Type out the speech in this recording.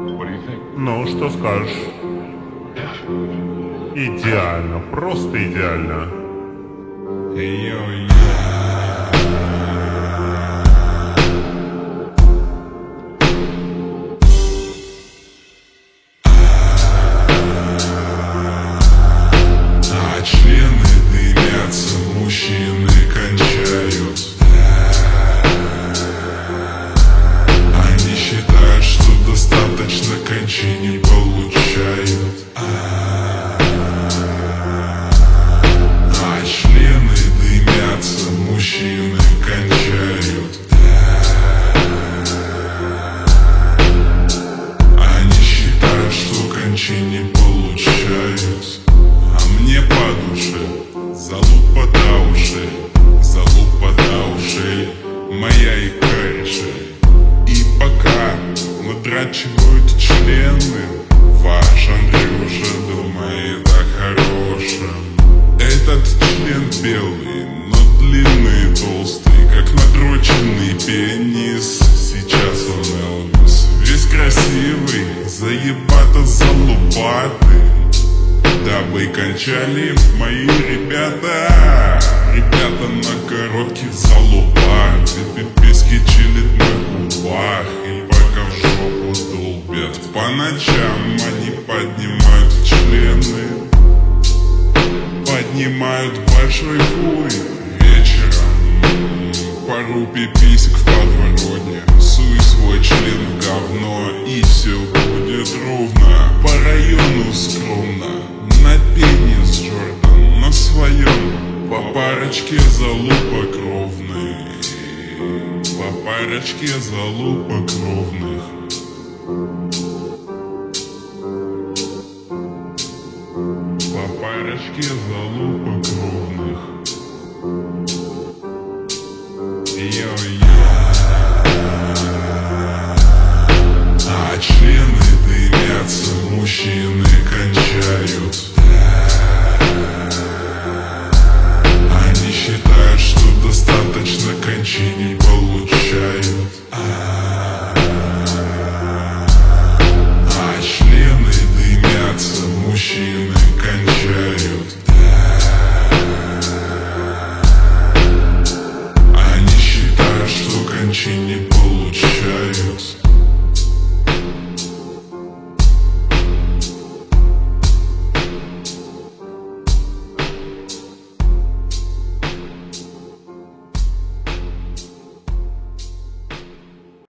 Ну, что скажешь? Идеально, просто идеально. А члены дымятся, мужчины кончают. Они считают, что достаточно кончине получают. А члены дымятся, мужчины кончают. Они считают, что кончине получают. А мне по душе залупа до ушей, залупа до ушей, моя и корешей. И пока надрачивают члены, ваш Андрюша думает о хорошем. Этот член белый, но длинный и толстый, как надроченный пенис. Сейчас он Элвис, весь красивый, заебато залупатый. Дабы кончали мои ребята. Ребята на коротких залупах, и пиписки чилит на губах, и пока в жопу долбят. По ночам они поднимают члены, поднимают большой хуй. Вечером пару пиписек в подворотне, суй свой член в говно, и все будет ровно. По району скромно, на пенис Джордан, на своем, по парочке залупок ровных, по парочке залупок ровных. По парочке залупок ровных. Йо-йо. А члены дымятся, мужчины кончают.